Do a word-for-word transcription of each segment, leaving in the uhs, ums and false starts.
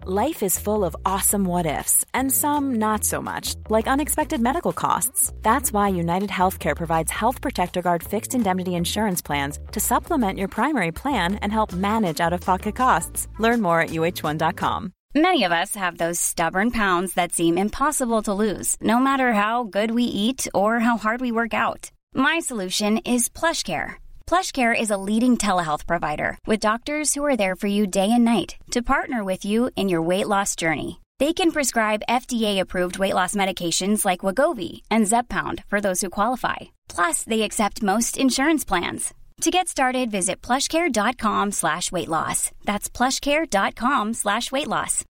Life is full of awesome what-ifs, and some not so much, like unexpected medical costs. That's why United Healthcare provides Health Protector Guard fixed indemnity insurance plans to supplement your primary plan and help manage out-of-pocket costs. Learn more at U H one dot com. Many of us have those stubborn pounds that seem impossible to lose, no matter how good we eat or how hard we work out. My solution is PlushCare. PlushCare is a leading telehealth provider with doctors who are there for you day and night to partner with you in your weight loss journey. They can prescribe F D A-approved weight loss medications like Wegovy and Zepbound for those who qualify. Plus, they accept most insurance plans. To get started, visit plushcare.com slash weight loss. That's plushcare.com slash weight loss.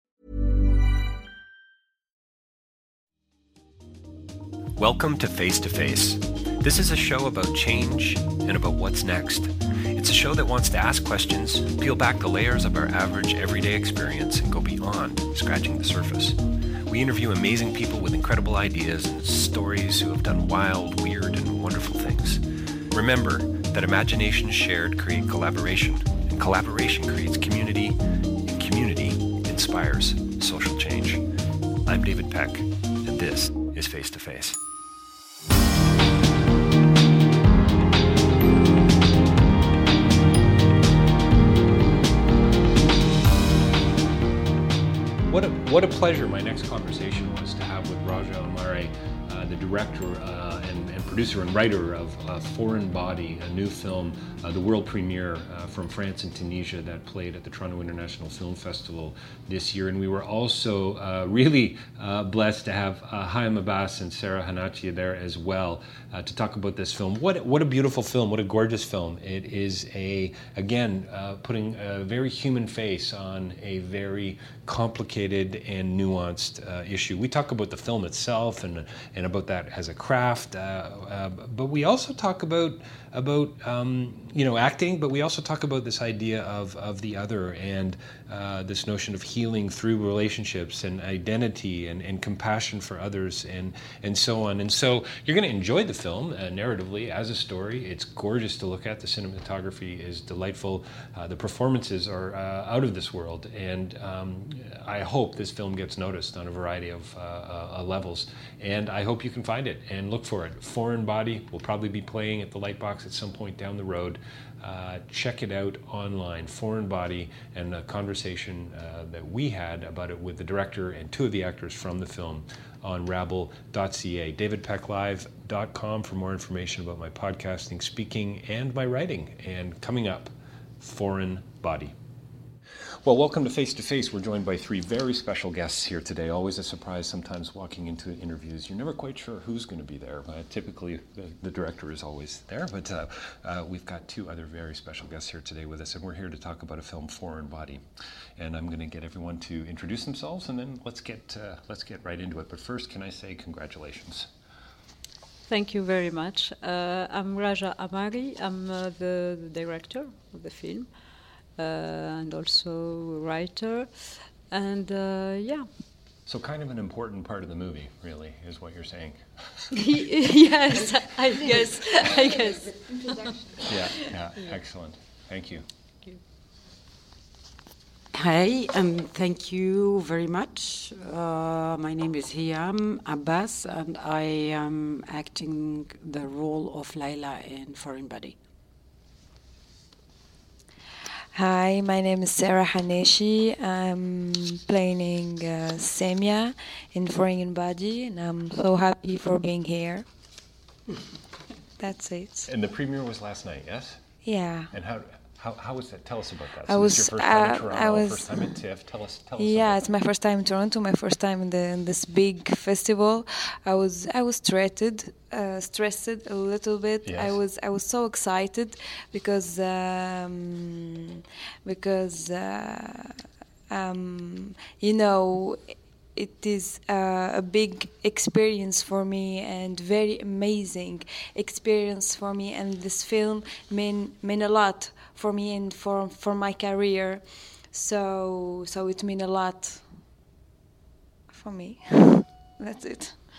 Welcome to Face to Face. This is a show about change and about what's next. It's a show that wants to ask questions, peel back the layers of our average everyday experience, and go beyond scratching the surface. We interview amazing people with incredible ideas and stories who have done wild, weird, and wonderful things. Remember that imagination shared creates collaboration, and collaboration creates community, and community inspires social change. I'm David Peck, and this is Face to Face. What a, what a pleasure my next conversation was to have with Raja Amare, uh, the director uh, and, and producer and writer of uh, Foreign Body, a new film, uh, the world premiere uh, from France and Tunisia that played at the Toronto International Film Festival this year. And we were also uh, really uh, blessed to have uh, Hayam Abbas and Sarah Hanachi there as well uh, to talk about this film. What what a beautiful film, what a gorgeous film. It is a, again, uh, putting a very human face on a very complicated and nuanced uh, issue. We talk about the film itself and and about that as a craft, uh, uh, but we also talk about about um, you know acting. But we also talk about this idea of of the other and uh, this notion of healing through relationships and identity and, and compassion for others and and so on. And so you're going to enjoy the film uh, narratively as a story. It's gorgeous to look at. The cinematography is delightful. Uh, the performances are uh, out of this world, and um, I hope this film gets noticed on a variety of uh, uh, levels, and I hope you can find it and look for it. Foreign Body will probably be playing at the Lightbox at some point down the road. Uh, check it out online, Foreign Body, and a conversation uh, that we had about it with the director and two of the actors from the film on rabble dot c a. david peck live dot com for more information about my podcasting, speaking, and my writing. And coming up, Foreign Body. Well, welcome to Face to Face. We're joined by three very special guests here today. Always a surprise sometimes walking into interviews. You're never quite sure who's going to be there. Uh, typically, the, the director is always there, but uh, uh, we've got two other very special guests here today with us, and we're here to talk about a film, Foreign Body. And I'm going to get everyone to introduce themselves, and then let's get uh, let's get right into it. But first, can I say congratulations? Thank you very much. Uh, I'm Raja Amare. I'm uh, the, the director of the film. Uh, and also writer, and uh, yeah. So kind of an important part of the movie, really, is what you're saying. Yes, I guess. I guess. Yeah, yeah, excellent. Thank you. Thank you. Hi, um, thank you very much. Uh, my name is Hayam Abbas, and I am acting the role of Laila in Foreign Body. Hi, my name is Sarah Hanachi. I'm playing uh, Samia in Foreign Body, and I'm so happy for being here. That's it. And the premiere was last night, yes? Yeah. And how how how was that? Tell us about that. I So was, this is your first time uh, in Toronto, I was, first time in TIFF. Tell us, tell us. Yeah, about it's my first time in Toronto. My first time in, the, in this big festival. I was I was stressed, uh, stressed a little bit. Yes. I was I was so excited because um, because uh, um, you know. It is uh, a big experience for me and very amazing experience for me, and this film mean mean a lot for me and for for my career. So so it mean a lot for me. That's it.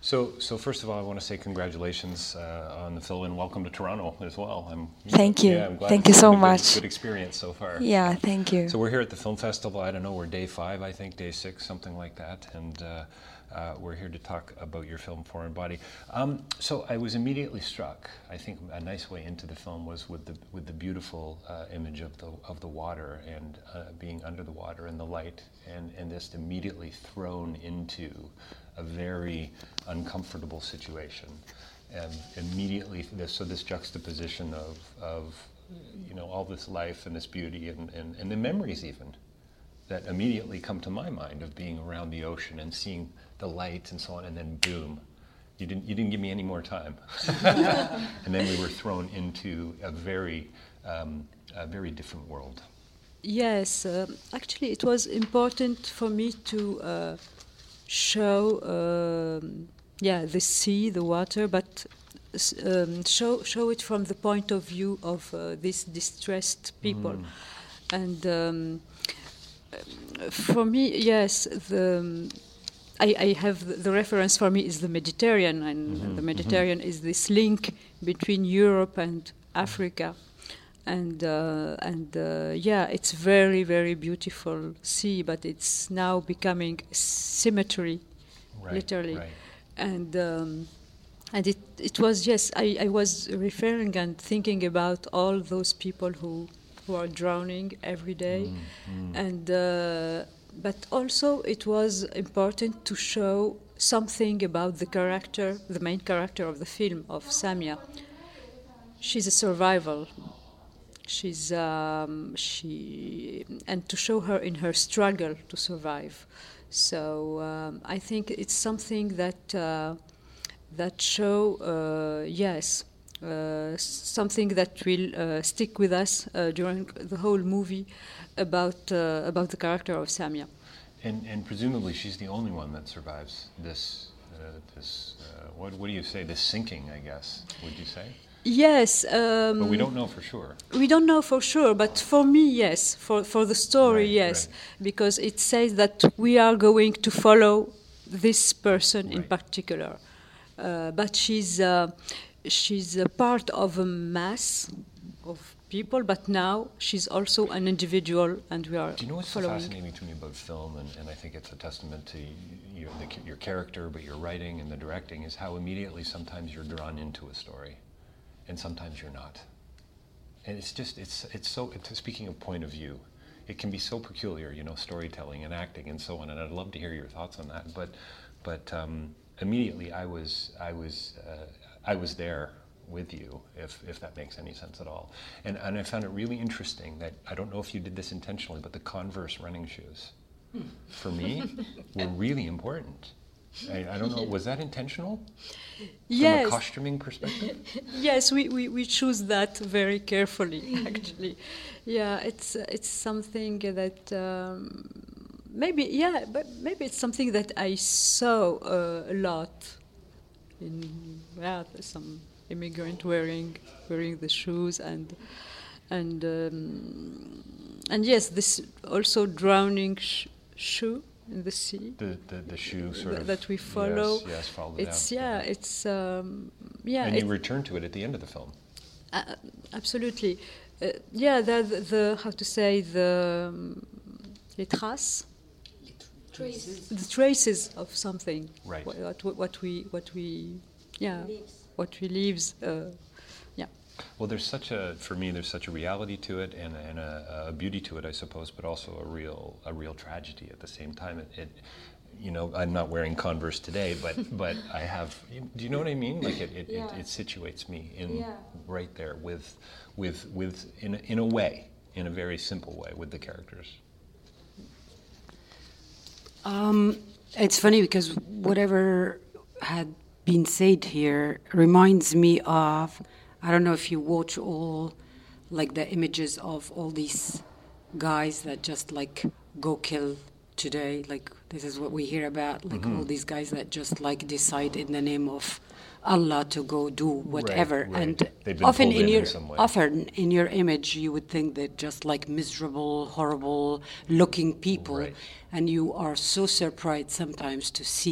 So, so first of all, I want to say congratulations uh, on the film and welcome to Toronto as well. I'm, thank you. Yeah, I'm glad thank you so good, much. Good experience so far. Yeah, thank you. So we're here at the film festival. I don't know, we're day five, I think, day six, something like that, and uh, uh, we're here to talk about your film Foreign Body. Um, so I was immediately struck. I think a nice way into the film was with the with the beautiful uh, image of the of the water and uh, being under the water and the light, and and just immediately thrown into a very uncomfortable situation, and immediately this, so this juxtaposition of, of you know, all this life and this beauty and, and, and the memories even that immediately come to my mind of being around the ocean and seeing the lights and so on, and then boom, you didn't you didn't give me any more time, and then we were thrown into a very um, a very different world. Yes, uh, actually, it was important for me to. Uh, show um, yeah the sea, the water, but um, show show it from the point of view of uh, these distressed people. Mm. And um, for me, yes, the I, I have the, the reference for me is the Mediterranean, and mm-hmm. the Mediterranean mm-hmm. is this link between Europe and Africa. And uh, and uh, yeah, it's very very beautiful sea, but it's now becoming cemetery, right, literally. Right. And um, and it it was yes, I, I was referring and thinking about all those people who who are drowning every day, mm, mm. and uh, but also it was important to show something about the character, the main character of the film, of Samia. She's a survival. She's um, she and to show her in her struggle to survive. So um, I think it's something that uh, that show uh, yes uh, something that will uh, stick with us uh, during the whole movie about uh, about the character of Samia. And and presumably she's the only one that survives this uh, this uh, what what do you say, this sinking, I guess, would you say? Yes. Um, but we don't know for sure. We don't know for sure, but for me, yes. For for the story, right, yes. Right. Because it says that we are going to follow this person right. in particular. Uh, but she's, uh, she's a part of a mass of people, but now she's also an individual, and we are Do you know what's following. so fascinating to me about film, and, and I think it's a testament to your, the, your character, but your writing and the directing, is how immediately sometimes you're drawn into a story. And sometimes you're not, and it's just it's it's so. It's, speaking of point of view, it can be so peculiar, you know, storytelling and acting and so on. And I'd love to hear your thoughts on that. But but um, immediately I was I was uh, I was there with you, if if that makes any sense at all. And and I found it really interesting that I don't know if you did this intentionally, but the Converse running shoes, for me, were really important. I, I don't know, was that intentional? Yes. From a costuming perspective? Yes, we, we, we choose that very carefully, actually. Yeah, it's uh, it's something that um, maybe, yeah, but maybe it's something that I saw uh, a lot in, yeah, some immigrant wearing wearing the shoes, and and um, and yes, this also drowning sh- shoe. In the sea, the the, the shoe sort th- of that we follow. Yes, yes follow it's down. yeah, it's um, yeah. And it, you return to it at the end of the film. Uh, absolutely, uh, yeah. The, the the how to say the um, les traces, traces, the traces of something. Right. What, what, what we what we yeah leaves. what we leaves. Uh, yeah. Well, there's such a, for me, there's such a reality to it and, and a, a beauty to it, I suppose, but also a real, a real tragedy at the same time. It, it you know, I'm not wearing Converse today, but but I have. Do you know what I mean? Like it, it, yeah. it, it situates me in yeah. right there with, with, with in in a way, in a very simple way, with the characters. Um, it's funny because whatever had been said here reminds me of. I don't know if you watch all, like, the images of all these guys that just, like, go kill today. Like, this is what we hear about, like, mm-hmm. all these guys that just, like, decide in the name of Allah to go do whatever. Right, right. And often in, in your in often in your image, you would think they're just, like, miserable, horrible-looking people. Right. And you are so surprised sometimes to see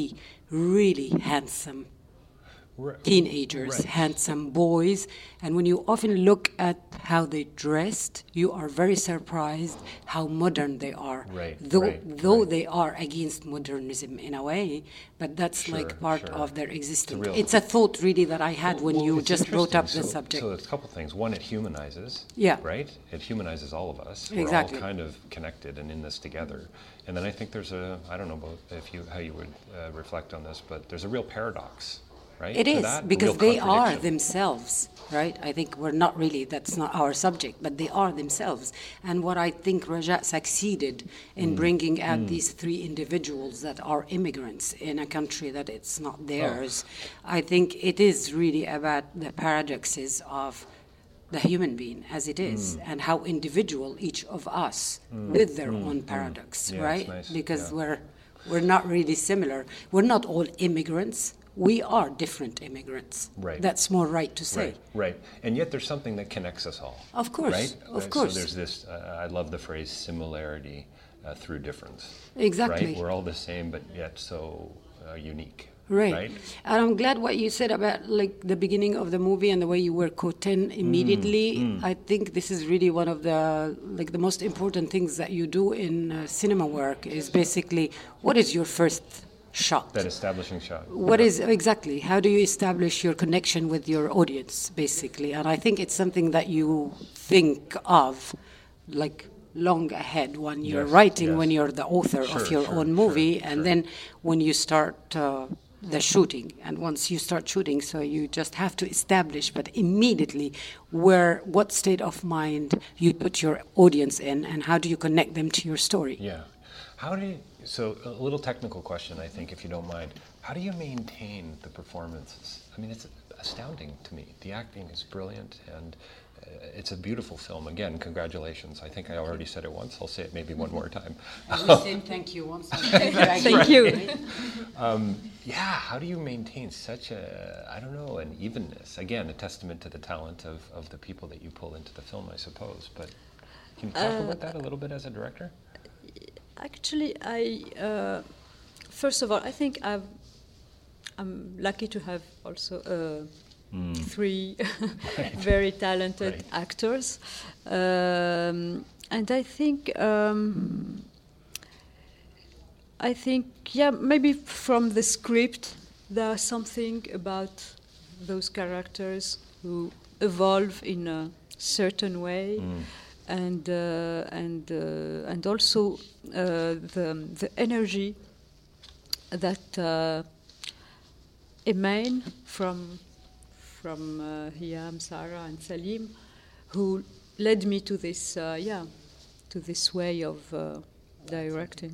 really handsome Right. teenagers, Right. handsome boys, and when you often look at how they dressed, you are very surprised how modern they are. Right, Though, right, though right. they are against modernism in a way, but that's Sure, like part sure. of their existence. real- It's a thought really that I had when Well, you it's just brought up interesting. the so, subject. So a couple things. One, it humanizes. Yeah. Right? It humanizes all of us. Exactly. We're all kind of connected and in this together. And then I think there's a, I don't know about if you how you would uh, reflect on this, but there's a real paradox, right? It to is, that, a because real they are contradiction. themselves, right? I think we're not really, that's not our subject, but they are themselves. And what I think Raja succeeded in Mm. bringing out Mm. these three individuals that are immigrants in a country that it's Oh. not theirs, I think it is really about the paradoxes of the human being as it is, Mm. and how individual each of us Mm. with their Mm. own Mm. paradox, Yeah, it's right? nice, Because yeah. we're we're not really similar. We're not all immigrants. We are different immigrants. Right. That's more right to say. Right, right. And yet there's something that connects us all. Of course, Right? of Uh, course. So there's this, uh, I love the phrase similarity uh, through difference. Exactly. Right? We're all the same, but yet so uh, unique. Right. Right? And I'm glad what you said about like the beginning of the movie and the way you were caught in immediately. mm. I think this is really one of the like the most important things that you do in uh, cinema work is basically what is your first shot? That establishing shot. What is exactly? How do you establish your connection with your audience, basically? And I think it's something that you think of, like long ahead when you're Yes, writing, yes. when you're the author Sure, of your sure, own movie, sure, and sure. then when you start uh, the shooting. And once you start shooting, so you just have to establish, but immediately, where, what state of mind you put your audience in, and how do you connect them to your story? Yeah. How do you, so a little technical question, I think, if you don't mind. How do you maintain the performances? I mean, it's astounding to me. The acting is brilliant, and uh, it's a beautiful film. Again, congratulations. I think I already said it once. I'll say it maybe one more time. We said thank you once. Thank you. Um, yeah, how do you maintain such a, I don't know, an evenness? Again, a testament to the talent of, of the people that you pull into the film, I suppose. But can you talk Uh, about that a little bit as a director? Actually, I uh, first of all, I think I've, I'm lucky to have also uh, Mm. three Right. very talented Right. actors, um, and I think um, I think yeah, maybe from the script there's something about those characters who evolve in a certain way. Mm. And uh, and uh, and also uh, the the energy that uh, emanate from from uh, Hiam, Sarah, and Salim, who led me to this uh, yeah to this way of uh, directing.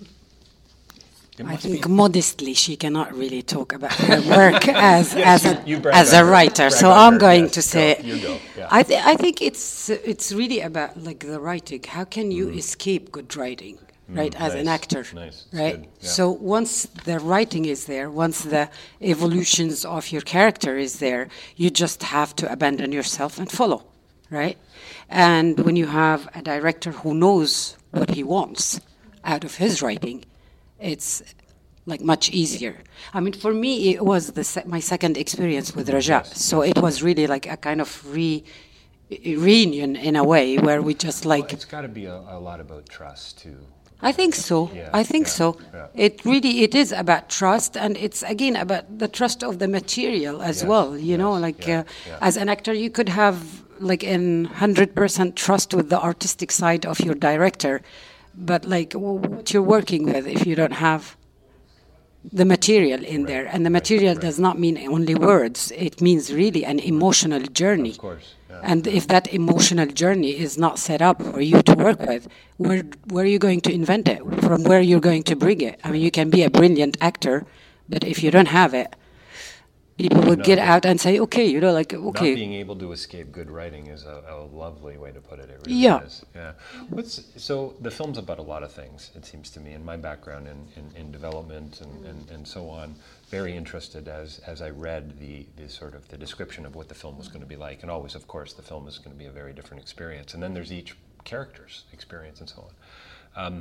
It I must think be- modestly she cannot really talk about her work as Yes, as a, you brag as on a her. writer. Brag So on I'm her, going yes. to Go, say, you go, yeah. I think I think it's it's really about like the writing. How can you escape good writing, right? Mm, As an nice, actor, nice. It's right? good, yeah. So once the writing is there, once the evolutions of your character is there, you just have to abandon yourself and follow, right? And when you have a director who knows what he wants out of his writing, it's like much easier. I mean, for me, it was the se- my second experience with Raja, Yes. so it was really like a kind of re reunion in a way where we just Well, like. it's got to be a, a lot about trust, too. I think so. Yeah, I think yeah, so. yeah. It really it is about trust, and it's again about the trust of the material as Yes, well. You know, yes, like yeah, uh, yeah. as an actor, you could have like in hundred percent trust with the artistic side of your director, but like w- what you're working with, if you don't have the material in Right, there, and the right, material right. does not mean only words. It means really an emotional journey. Of course, yeah, And yeah. if that emotional journey is not set up for you to work with, where where are you going to invent it? From where you're going to bring it? I mean, you can be a brilliant actor, but if you don't have it, people would No, get but- out and say, okay, you know, like okay. Not being able to escape good writing is a, a lovely way to put it. It really Yeah. is. Yeah. What's, so the film's about a lot of things, it seems to me, in my background in, in, in development and, and, and so on. Very interested as, as I read the, the sort of the description of what the film was going to be like. And always, of course, the film is going to be a very different experience. And then there's each character's experience and so on. Um,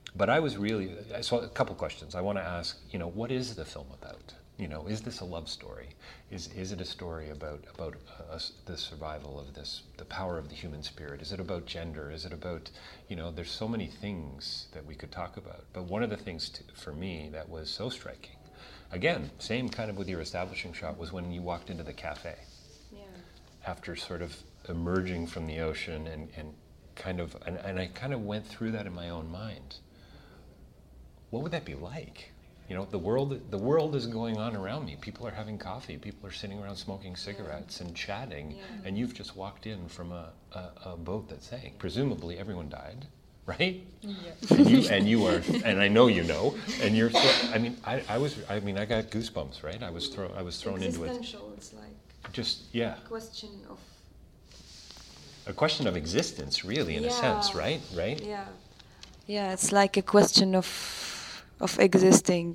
but I was really, so a couple questions. I want to ask, you know, what is the film about? You know, is this a love story? Is is it a story about about uh, us, the survival of this, the power of the human spirit? Is it about gender? Is it about, you know, there's so many things that we could talk about. But one of the things to, for me that was so striking, again, same kind of with your establishing shot, was when you walked into the cafe. Yeah. After sort of emerging from the ocean and, and kind of, and, and I kind of went through that in my own mind. What would that be like? You know, the world the world is going on around me. People are having coffee. People are sitting around smoking cigarettes and chatting. Yeah. And you've just walked in from a, a, a boat that sank. Presumably everyone died, right? Yeah. And you and you are, and I know you know. And you're. I mean, I, I was. I mean, I got goosebumps, right? I was thrown. I was thrown into it. Existential. It's like. Just yeah. Question of. A question of existence, really, in yeah. a sense, right? Right. Yeah. Yeah, it's like a question of. Of existing.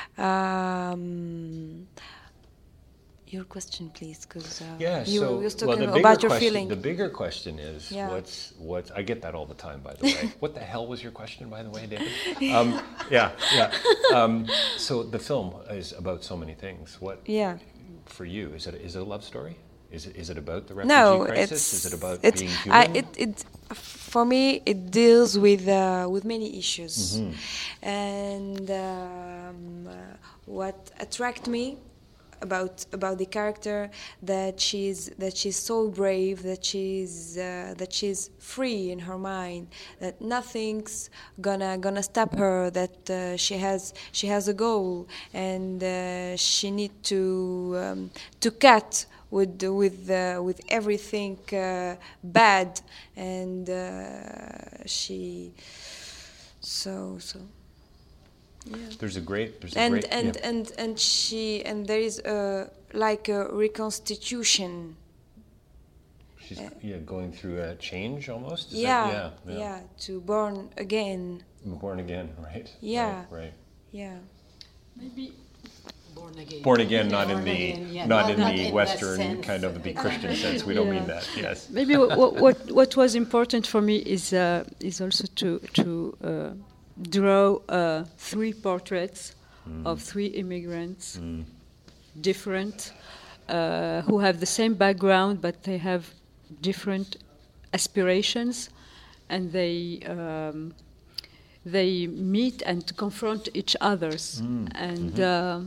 Um, your question, please, because uh, yeah, you so, were just talking well, about your question, feeling. The bigger question is, yeah. what's what's? I get that all the time, by the way. What the hell was your question, by the way, David? Um, yeah, yeah. Um, so the film is about so many things. What? Yeah. For you, is it is it a love story? Is it is it about the refugee no, crisis? It's, is it about it's, being human? I, it, it, for me, it deals with uh, with many issues, mm-hmm. and um, uh, what attracted me about about the character that she's that she's so brave, that she's uh, that she's free in her mind, that nothing's gonna gonna stop her, that uh, she has she has a goal, and uh, she need to um, to cut with with uh, with everything uh, bad, and uh, she so so yeah. There's a great there's a and great and, yeah. and and she and there is a like a reconstitution. She's uh, yeah going through a change almost. Is yeah, that, yeah, yeah yeah to born again. Born again, right? Yeah, right. right. Yeah. Maybe. Born again. Born again, not Born in the again, yeah. not, not in not the in Western kind of the Christian sense. We don't yeah. mean that. Yes. Maybe what, what what was important for me is uh, is also to to uh, draw uh, three portraits mm. of three immigrants, mm. different, uh, who have the same background, but they have different aspirations, and they. Um, They meet and confront each others, mm. and mm-hmm. uh,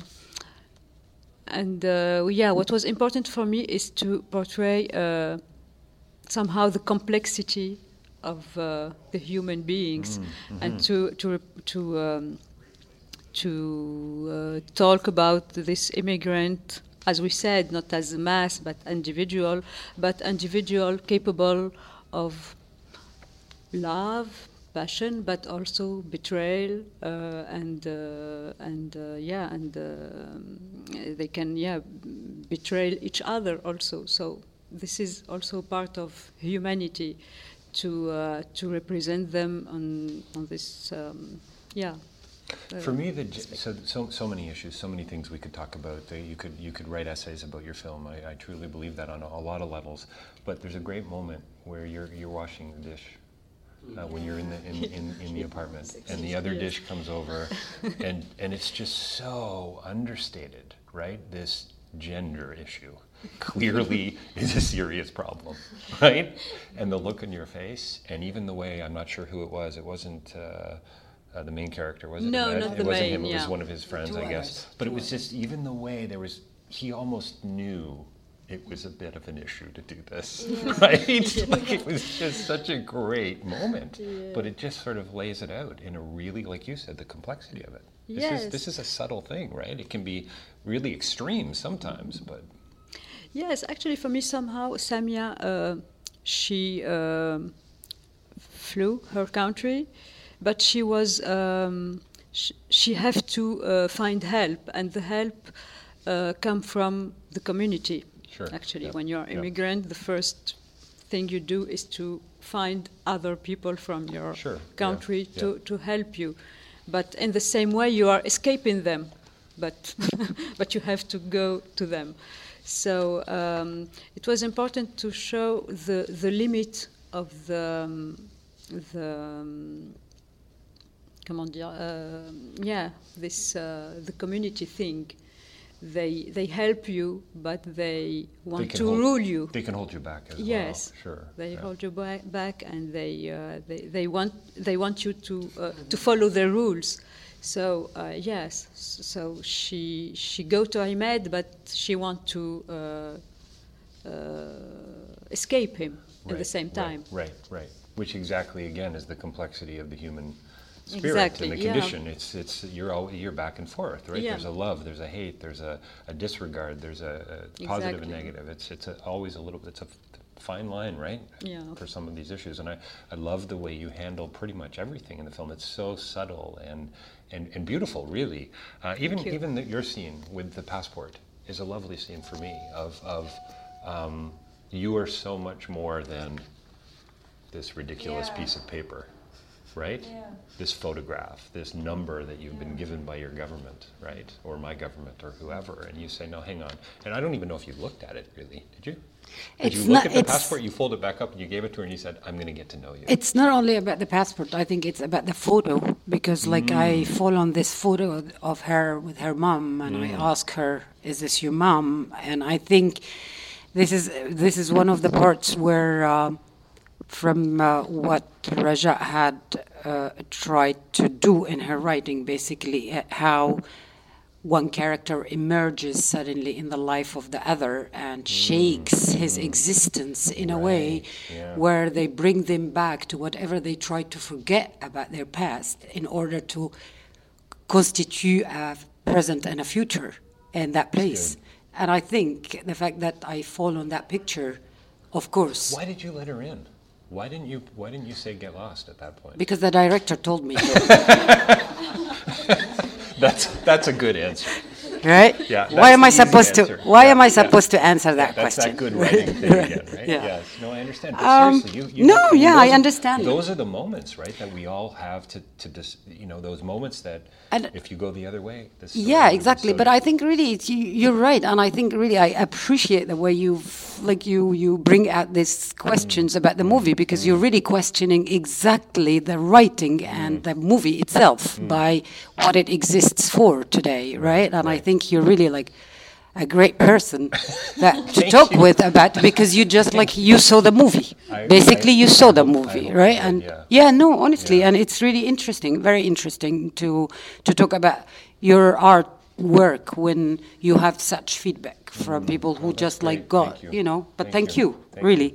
and uh, yeah. What was important for me is to portray uh, somehow the complexity of uh, the human beings, mm-hmm. and to to to um, to uh, talk about this immigrant, as we said, not as a mass but individual, but individual capable of love, passion, but also betrayal, uh, and uh, and uh, yeah, and uh, they can yeah betray each other also. So this is also part of humanity, to uh, to represent them on on this um, yeah. Uh, For me, the so, so so many issues, so many things we could talk about. Uh, you could you could write essays about your film. I, I truly believe that on a, a lot of levels. But there's a great moment where you're you're washing the dish. Uh, when you're in the in, in, in the apartment, and the other dish comes over, and and it's just so understated, right? This gender issue clearly is a serious problem, right? And the look on your face, and even the way, I'm not sure who it was. It wasn't uh, uh, the main character, was it? No, it, not it the wasn't main. him. It yeah. was one of his friends, I guess. But it was just even the way there was. He almost knew. It was a bit of an issue to do this, yeah. right? Yeah. Like it was just such a great moment, yeah. but it just sort of lays it out in a really, like you said, the complexity of it. This yes. is this is a subtle thing, right? It can be really extreme sometimes, but yes, actually, for me somehow, Samia, uh, she um, flew her country, but she was um, sh- she have to uh, find help, and the help uh, come from the community. Sure. Actually, yep. when you're an immigrant, yep. the first thing you do is to find other people from your sure. country yeah. to, yeah. to help you. But in the same way, you are escaping them, but but you have to go to them. So um, it was important to show the the limit of the um, the um, comment dire, uh, yeah, this uh, the community thing. They they help you, but they want they to hold, rule you. They can hold you back as yes, well. Sure. They yeah. hold you back, back and they, uh, they they want they want you to uh, to follow their rules. So uh, yes, so she she go to Ahmed, but she want to uh, uh, escape him right, at the same time. Right, right, right. Which exactly again is the complexity of the human spirit exactly, and the yeah. condition. It's it's you're all, you're back and forth, right? Yeah. There's a love, there's a hate, there's a, a disregard, there's a, a positive exactly. and negative. It's it's a, always a little. It's a fine line, right? Yeah. For some of these issues, and I, I love the way you handle pretty much everything in the film. It's so subtle and and, and beautiful, really. Uh, even you. even the, your scene with the passport is a lovely scene for me. Of of um, you are so much more than this ridiculous Yeah. piece of paper. Right? Yeah. This photograph, this number that you've been given by your government, right? Or my government or whoever. And you say, no, hang on. And I don't even know if you looked at it, really. Did you? Did It's you look not- at the it's- passport, you fold it back up, and you gave it to her, and you said, I'm going to get to know you. It's not only about the passport. I think it's about the photo, because like I fall on this photo of her with her mom, and I ask her, "Is this your mom?" And I think this is this is one of the parts where, uh, from uh, what Raja had uh, tried to do in her writing, basically uh, how one character emerges suddenly in the life of the other and shakes his existence in a way yeah. where they bring them back to whatever they tried to forget about their past in order to constitute a present and a future in that place. And I think the fact that I fall on that picture, of course, Why did you let her in? Why didn't you Why didn't you say get lost at that point? because the director told me to. That's that's a good answer. Right? Yeah. Why that's am the I easy supposed answer. to? Why Yeah, am I yeah. supposed to answer that That's question? that good writing thing again, right? Yeah. Yes. No, I understand. But Um, seriously, you, you no, I mean, yeah, those I are- understand. Those are the moments, right, that we all have to to dis, you know those moments that And- if you go the other way, the story Yeah, will be exactly. so But I think really it's, you, you're right, and I think really I appreciate the way you like you you bring out these questions Mm. about the movie, because you're really questioning exactly the writing and the movie itself by what it exists for today, right? And I right. think you're really like a great person that to Thank talk you. with about, because you just like you saw the movie. I- Basically, I- you I saw the hope- I movie, hope I right? did, And yeah. yeah, no, honestly, Yeah. and it's really interesting, very interesting to to talk about your art work when you have such feedback from people who that's just like great. got, Thank you. you know. But Thank thank, you. you, Thank really.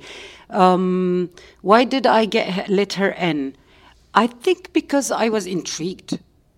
Um, why did I get let her in? I think because I was intrigued.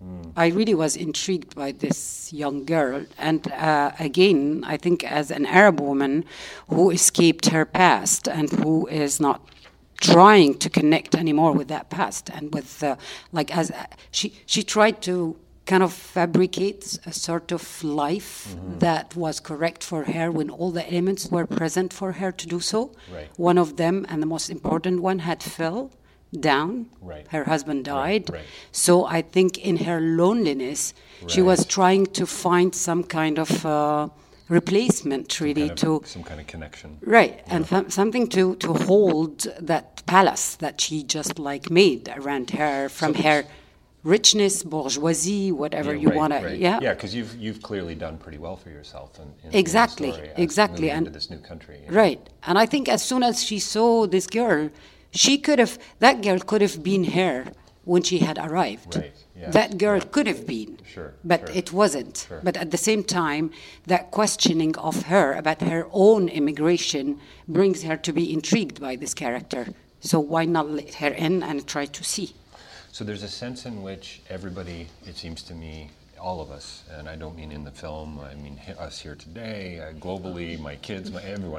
I really was intrigued by this young girl, and uh, again, I think as an Arab woman who escaped her past and who is not trying to connect anymore with that past, and with uh, like as uh, she she tried to kind of fabricate a sort of life that was correct for her when all the elements were present for her to do so. Right. One of them, and the most important one, had fell down. Right. Her husband died. right. So I think in her loneliness, she Right. was trying to find some kind of uh, replacement, really, kind to of, some kind of connection. right, and th- something to to hold that palace that she just like made around her from So- her richness, bourgeoisie, whatever Yeah, you right, want to, right. yeah. Yeah, because you've you've clearly done pretty well for yourself in, in Exactly, in the story as exactly, moving and- into this new country. yeah. Right. And I think as soon as she saw this girl, she could have, that girl could have been her when she had arrived. Right, yeah, That girl yeah. could have been. Sure, But sure. it wasn't. Sure. But at the same time, that questioning of her about her own immigration brings her to be intrigued by this character. So why not let her in and try to see? So there's a sense in which everybody, it seems to me, all of us, and I don't mean in the film, I mean he- us here today, uh, globally, my kids, my everyone,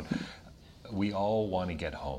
we all want to get home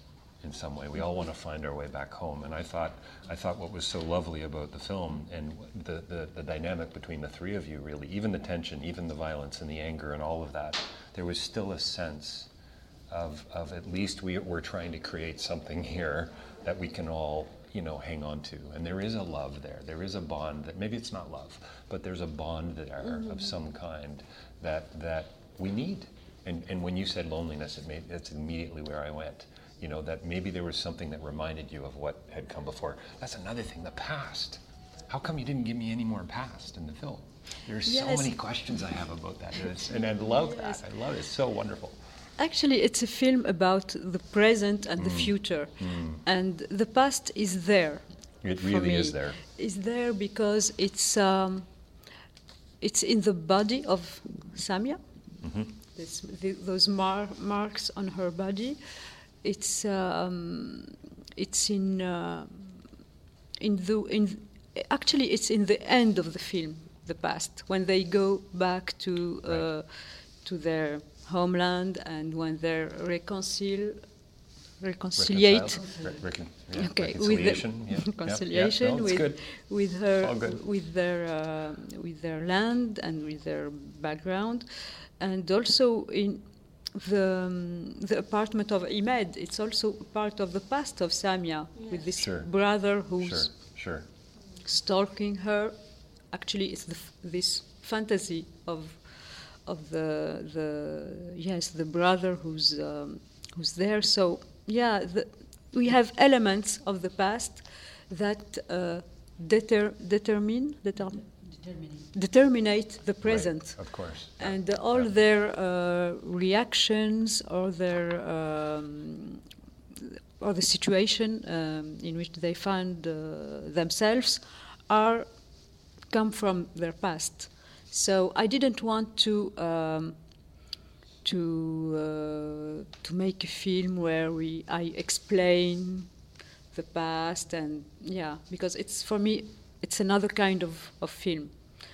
in some way. We all want to find our way back home. And I thought, I thought what was so lovely about the film and the, the, the dynamic between the three of you, really, even the tension, even the violence and the anger and all of that, there was still a sense of, of at least we, we're trying to create something here that we can all, you know, hang on to. And there is a love there. There is a bond that, maybe it's not love, but there's a bond there mm-hmm. of some kind that that we need. And and when you said loneliness, it made, that's immediately where I went. You know, that maybe there was something that reminded you of what had come before. That's another thing, the past. how come you didn't give me any more past in the film? There's Yes. so many questions I have about that, and, it's, and I love Yes. that. I love it. It's so wonderful. Actually, it's a film about the present and the future, and the past is there. It for really me. is there. It's there because it's um, it's in the body of Samia. This, the, those mar- marks on her body. It's um, it's in uh, in the in actually it's in the end of the film, the past, when they go back to uh, Right. to their homeland and when they reconcile reconciliate. Reconcile? Re- recon- yeah, Okay, reconciliation. with yeah, the yeah, reconciliation yeah. No, it's with good. with All her good. with their uh, with their land and with their background, and also in the um, the apartment of Imed. It's also part of the past of Samia, with this Sure. brother who's Sure, sure. stalking her. Actually, it's the, f- this fantasy of of the the yes the brother who's um, who's there. So yeah, the, we have elements of the past that uh, deter, determine deter, determinate the present. Right, of course. And uh, all Yeah. their uh, reactions or their um, or the situation um, in which they find uh, themselves are come from their past. So I didn't want to um, to uh, to make a film where we I explain the past and yeah, because it's for me it's another kind of, of film.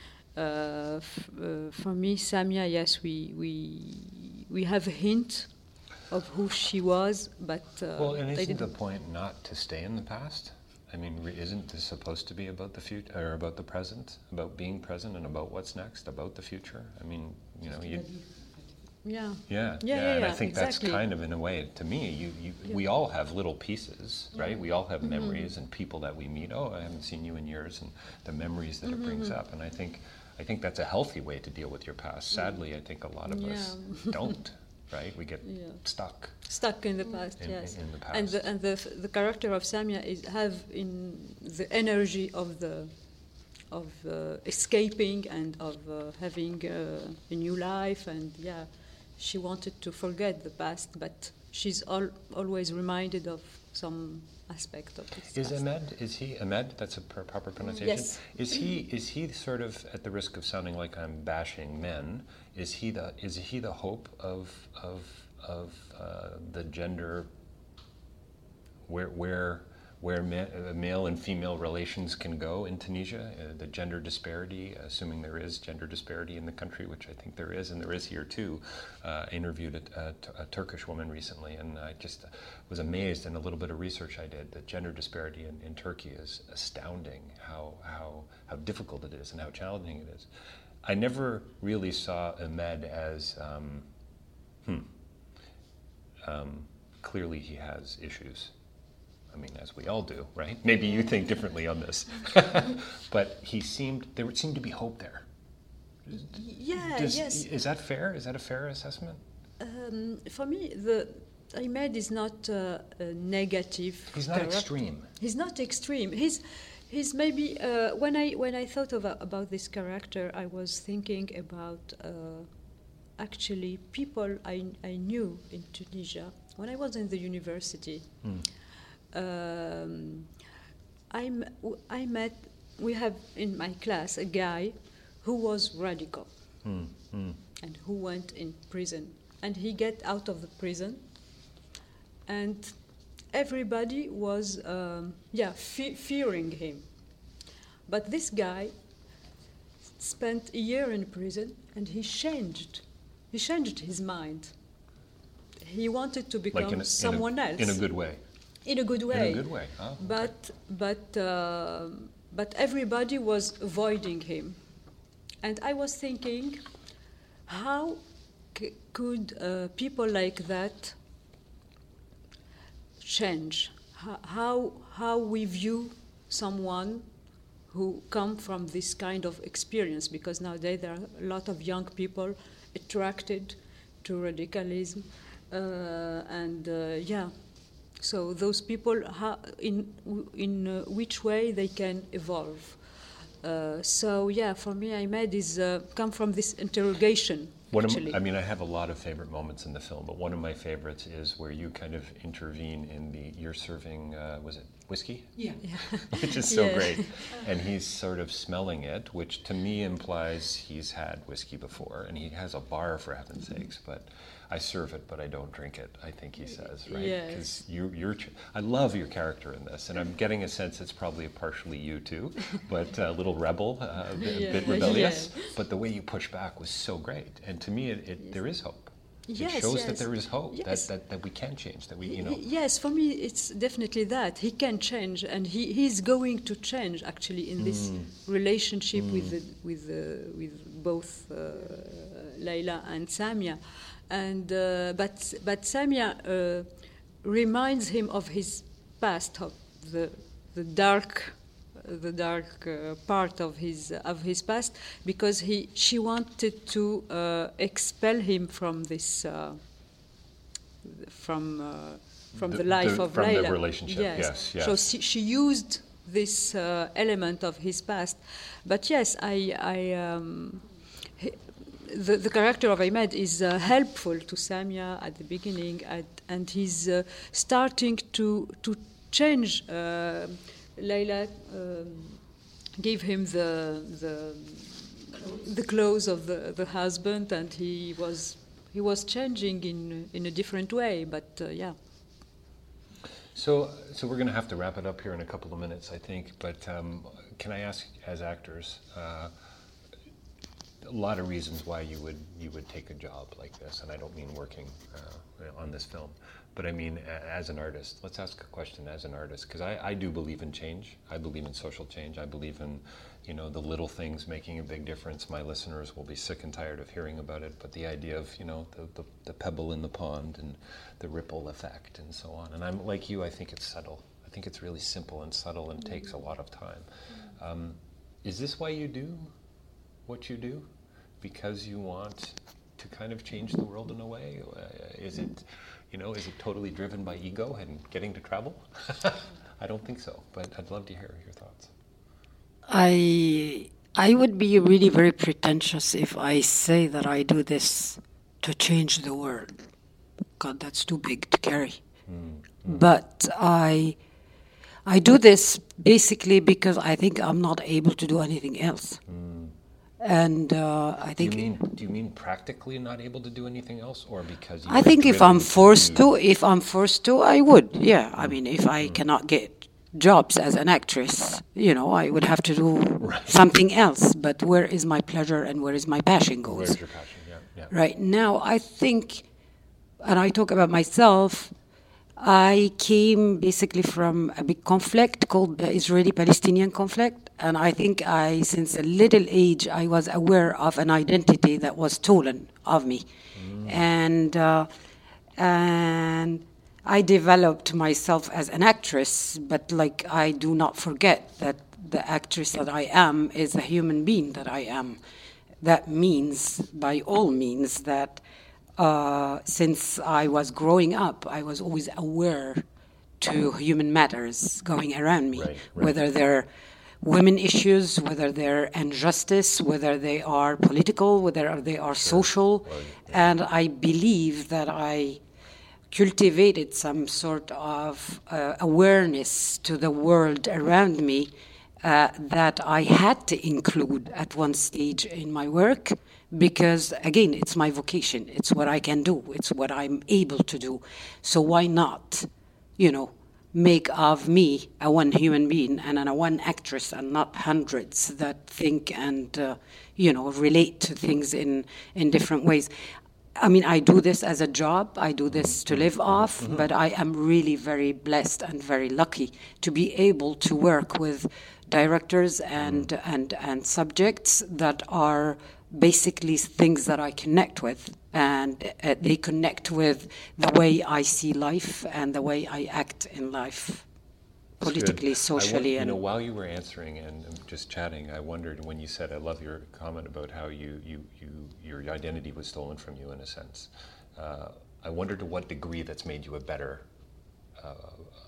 Uh, f- uh, for me, Samia, yes, we we we have a hint of who she was, but uh, Well, and they isn't the didn't. point not to stay in the past? I mean, re- isn't this supposed to be about the future, or about the present, about being present, and about what's next, about the future? I mean, you know, you, Yeah. yeah, Yeah, yeah, and I yeah, think exactly. that's kind of, in a way, to me, you, you, we all have little pieces, right? We all have Mm-hmm. memories and people that we meet. Oh, I haven't seen you in years, and the memories that it brings Mm-hmm. up. And I think, I think that's a healthy way to deal with your past. Sadly, I think a lot of us Yeah. don't, right? We get Yeah. stuck. Stuck in the past, In- yes. in the And past. the and the f- the character of Samia is have in the energy of the of uh, escaping and of uh, having uh, a new life, and yeah, she wanted to forget the past, but she's al- always reminded of some aspect of this Is past. Ahmed, is he, Ahmed, that's a pr- proper pronunciation? Yes. Is he, is he sort of, at the risk of sounding like I'm bashing men, is he the, is he the hope of, of, of uh, the gender, where, where, where ma- uh, male and female relations can go in Tunisia? Uh, the gender disparity, assuming there is gender disparity in the country, which I think there is, and there is here too. Uh, I interviewed a, a, t- a Turkish woman recently, and I just was amazed in a little bit of research I did that gender disparity in, in Turkey is astounding, how, how, how difficult it is and how challenging it is. I never really saw Ahmed as, um, hmm, um, clearly he has issues. I mean, as we all do, right? Maybe you think differently on this. But he seemed, there seemed to be hope there. Yeah, Does- yes. Is that fair? Is that a fair assessment? Um, for me, the Ahmed is not uh, a negative. He's not character. extreme. He's not extreme. He's he's maybe uh, when I when I thought of, about this character, I was thinking about uh, actually people I I knew in Tunisia when I was in the university. Mm. Um, I m- w- I met we have in my class a guy who was radical Mm. Mm. and who went in prison, and he get out of the prison, and everybody was um, yeah fe- fearing him. But this guy spent a year in prison, and he changed. He changed his mind. He wanted to become Like in a, someone in a, else in a good way. in a good way. In a good way. Oh, okay. But but uh, but everybody was avoiding him, and I was thinking, how c- could uh, people like that change? How, how how we view someone who come from this kind of experience? Because nowadays there are a lot of young people attracted to radicalism, uh, and uh, yeah. So those people, how, in in uh, which way they can evolve? Uh, so yeah, for me, Ahmed is uh, come from this interrogation. One of, actually. I mean, I have a lot of favorite moments in the film, but one of my favorites is where you kind of intervene in the, you're serving, uh, was it whiskey? Yeah. Yeah. Which is so Yeah. great. And he's sort of smelling it, which to me implies he's had whiskey before, and he has a bar, for heaven's sakes, but I serve it, but I don't drink it, I think he says, right? Yes. Because you, you're, I love your character in this, and I'm getting a sense it's probably partially you too, but a little rebel, uh, a bit, Yeah. a bit rebellious, Yeah. but the way you push back was so great. And to me, it, it, there is hope. Yes, it shows yes. that there is hope, Yes. that, that, that we can change, that we, you know. Yes, for me, it's definitely that. He can change, and he, he's going to change, actually, in this Mm. relationship Mm. with, the, with, the, with both uh, Layla and Samia. And, uh, but, but Samia uh, reminds him of his past, of the, the dark the dark uh, part of his of his past, because he she wanted to uh, expel him from this uh, from uh, from the, The- life the- of from the Layla. relationship, yes, yes. So she, she used this uh, element of his past, but yes, I I. Um, he, the, the character of Ahmed is uh, helpful to Samia at the beginning, at, and he's uh, starting to to change. Uh, Layla um, gave him the the the clothes of the, the husband, and he was he was changing in in a different way. But uh, yeah. So, so we're going to have to wrap it up here in a couple of minutes, I think. But um, can I ask, as actors, uh, a lot of reasons why you would you would take a job like this, and I don't mean working uh, on this film, but I mean a- as an artist. Let's ask a question as an artist, because I, I do believe in change. I believe in social change. I believe in, you know, the little things making a big difference. My listeners will be sick and tired of hearing about it, but the idea of, you know, the, the, the pebble in the pond and the ripple effect and so on. And I'm like you, I think it's subtle. I think it's really simple and subtle and takes a lot of time. Um, is this why you do what you do? Because you want to kind of change the world in a way? Uh, is it, you know, is it totally driven by ego and getting to travel? I don't think so, but I'd love to hear your thoughts. I I would be really very pretentious if I say that I do this to change the world. God, that's too big to carry. Mm. But I I do this basically because I think I'm not able to do anything else. Mm. And uh, I Do think you mean do you mean practically not able to do anything else, or because you I are think if driven I'm forced do- to, if I'm forced to, I would. Yeah, I mean, if I cannot get jobs as an actress, you know, I would have to do Right. something else. But where is my pleasure and where is my passion goes? Where's your passion? Yeah, yeah. Right now, I think, and I talk about myself, I came basically from a big conflict called the Israeli-Palestinian conflict. And I think I, since a little age, I was aware of an identity that was stolen of me. Mm. And, uh, and I developed myself as an actress, but like I do not forget that the actress that I am is a human being that I am. That means, by all means, that uh, since I was growing up, I was always aware to human matters going around me, Right, right. whether they're women issues, whether they're injustice, whether they are political, whether they are social. Right, And I believe that I cultivated some sort of uh, awareness to the world around me uh, that I had to include at one stage in my work, because again, it's my vocation, it's what I can do, it's what I'm able to do. So why not, you know, make of me a one human being and a one actress and not hundreds that think and, uh, you know, relate to things in, in different ways. I mean, I do this as a job, I do this to live off, but I am really very blessed and very lucky to be able to work with directors and, and, and subjects that are basically things that I connect with, and uh, they connect with the way I see life and the way I act in life, politically, Good. I socially. won- and you know, while you were answering and um, just chatting, I wondered when you said, I love your comment about how you, you, you your identity was stolen from you in a sense. Uh, I wonder to what degree that's made you a better uh, uh,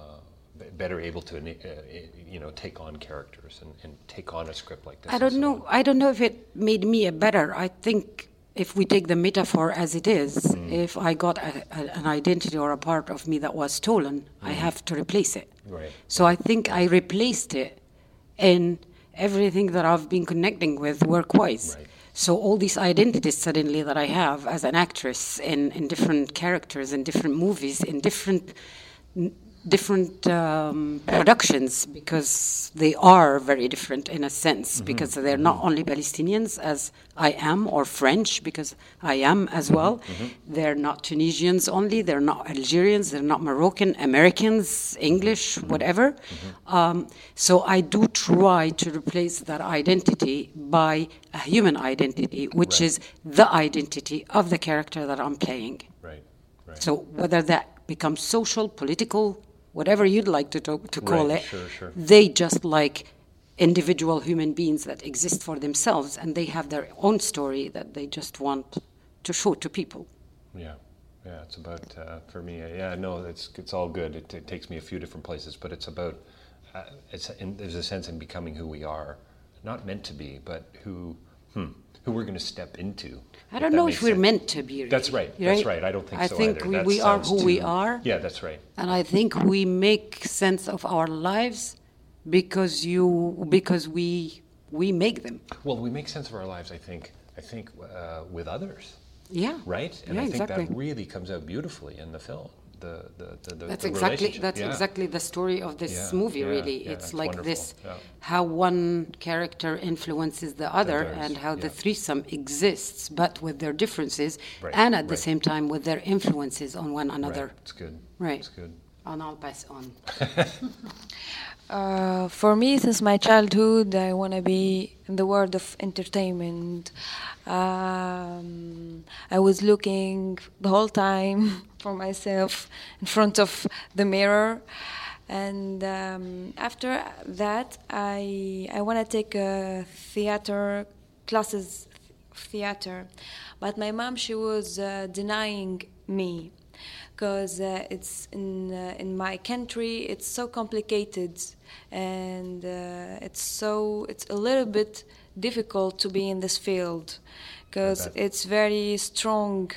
b- better able to, uh, you know, take on characters and, and take on a script like this? I don't and so know. on? I don't know if it made me a better. I think if we take the metaphor as it is, mm. if I got a, a, an identity or a part of me that was stolen, mm. I have to replace it. Right. So I think I replaced it in everything that I've been connecting with work-wise. Right. So all these identities suddenly that I have as an actress in, in different characters, in different movies, in different different um, productions, because they are very different in a sense, mm-hmm. because they're mm-hmm. not only Palestinians as I am, or French because I am as well. Mm-hmm. They're not Tunisians only, they're not Algerians, they're not Moroccan, Americans, English, mm-hmm. whatever. Mm-hmm. Um, so I do try to replace that identity by a human identity, which right. is the identity of the character that I'm playing. Right. Right. So whether that becomes social, political, whatever you'd like to talk, to call right, it, sure, sure. they just like individual human beings that exist for themselves, and they have their own story that they just want to show to people. Yeah, yeah, it's about, uh, for me, uh, yeah, no, it's it's all good. It, it takes me a few different places, but it's about, uh, it's in, there's a sense in becoming who we are, not meant to be, but who, hmm, who we're going to step into. I don't know if we're sense. meant to be. Really, that's right. right. That's right. I don't think I so think either. we, That we are who too, we are. Yeah, that's right. And I think we make sense of our lives because you because we we make them. Well, we make sense of our lives. I think. I think uh, with others. Yeah. Right. And yeah, I think exactly. that really comes out beautifully in the film. The the the, the that's the exactly that's yeah. exactly the story of this yeah, movie. yeah, really, yeah, it's it's like wonderful. this: yeah. how one character influences the other, Others, and how yeah. the threesome exists, but with their differences, right, and at right. the same time with their influences on one another. Right. It's good. Right. It's good. And I'll pass on. Uh, for me, since my childhood, I want to be in the world of entertainment. Um, I was looking the whole time for myself in front of the mirror, and um, after that, I I want to take a theater classes, theater, but my mom, she was uh, denying me. Because uh, it's in uh, in my country, it's so complicated, and uh, it's so it's a little bit difficult to be in this field, because it's very strong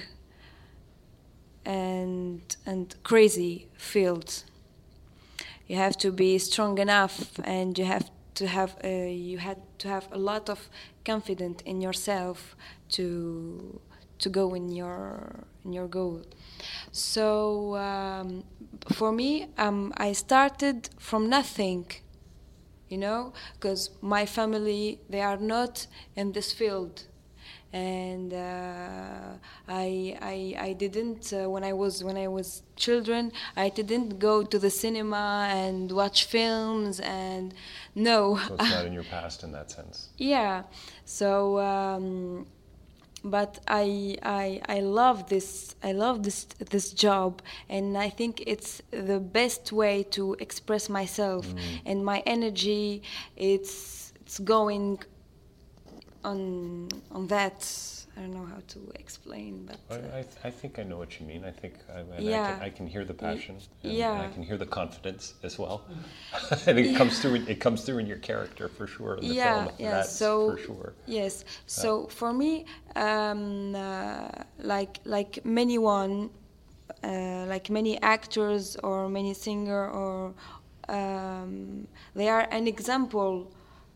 and and crazy field. You have to be strong enough, and you have to have uh, you had to have a lot of confidence in yourself to to go in your in your goal. So um, for me, um, I started from nothing, you know, because my family, they are not in this field, and uh, I, I I didn't uh, when I was when I was children, I didn't go to the cinema and watch films, and no. So it's not in your past in that sense. Yeah. So. Um, But I, I I love this I love this this job, and I think it's the best way to express myself, mm. and my energy it's it's going on on that. I don't know how to explain, but uh, I, I, I think I know what you mean. I think I, and yeah. I, can, I can hear the passion, and, yeah. and I can hear the confidence as well. And it yeah. comes through. It comes through in your character for sure. In the yeah, film. yeah. That's so for sure. Yes. So uh, for me, um, uh, like like many one, uh, like many actors or many singer or um, they are an example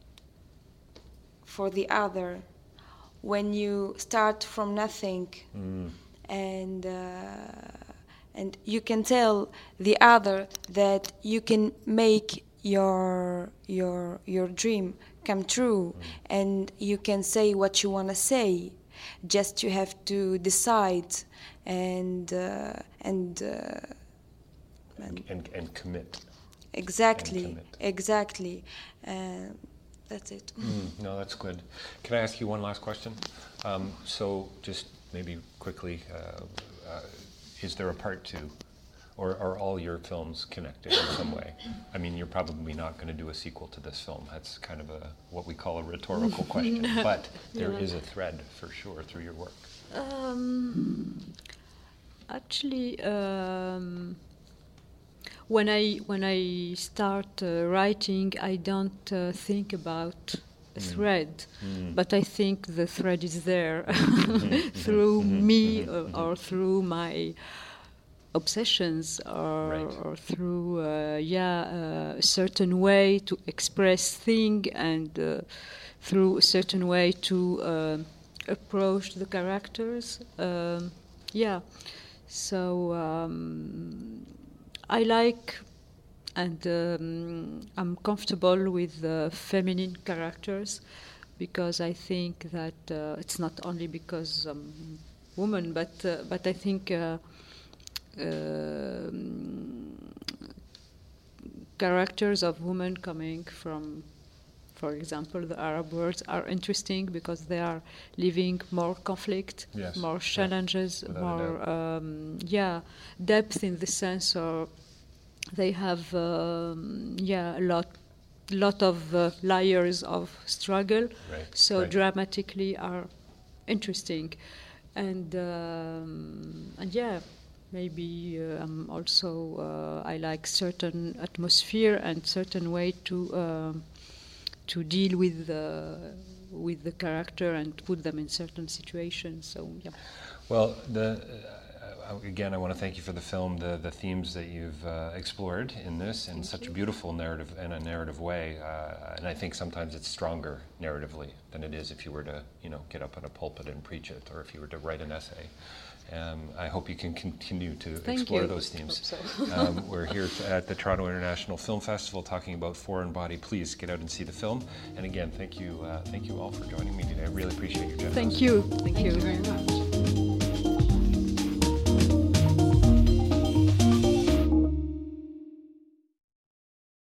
for the other. When you start from nothing, mm. and uh, and you can tell the other that you can make your your your dream come true, mm. and you can say what you want to say. Just you have to decide and uh, and, uh, and and and commit. Exactly, and commit. exactly. Uh, That's it. Mm, no, that's good. Can I ask you one last question? Um, so, just maybe quickly, uh, uh, is there a part two, or are all your films connected in some way? I mean, you're probably not going to do a sequel to this film. That's kind of a what we call a rhetorical question, but there yeah. is a thread for sure through your work. Um, actually. Um, when I when I start uh, writing, I don't uh, think about a thread, mm. but I think the thread is there through me or, or through my obsessions or, right. or through uh, yeah uh, a certain way to express thing and uh, through a certain way to uh, approach the characters. Um, yeah, so um, I like and um, I'm comfortable with uh, feminine characters because I think that uh, it's not only because I'm a woman, but uh, but I think uh, uh, characters of women coming from, for example, the Arab world are interesting because they are living more conflict, yes. more challenges, yeah. more um, yeah depth in the sense of they have um, yeah a lot lot of uh, layers of struggle, right. so right. dramatically are interesting, and um, and yeah maybe uh, I'm also uh, I like certain atmosphere and certain way to uh, to deal with the with the character and put them in certain situations. So yeah. Well, the. Uh, Again, I want to thank you for the film, the, the themes that you've uh, explored in this in thank such you. a beautiful narrative, in a narrative way. Uh, and I think sometimes it's stronger narratively than it is if you were to, you know, get up in a pulpit and preach it, or if you were to write an essay. Um, I hope you can continue to thank explore you. those themes. So. um, we're here t- at the Toronto International Film Festival talking about Foreign Body. Please get out and see the film. And again, thank you, uh, thank you all for joining me today. I really appreciate your generosity. Thank you. Thank, thank you. you very much.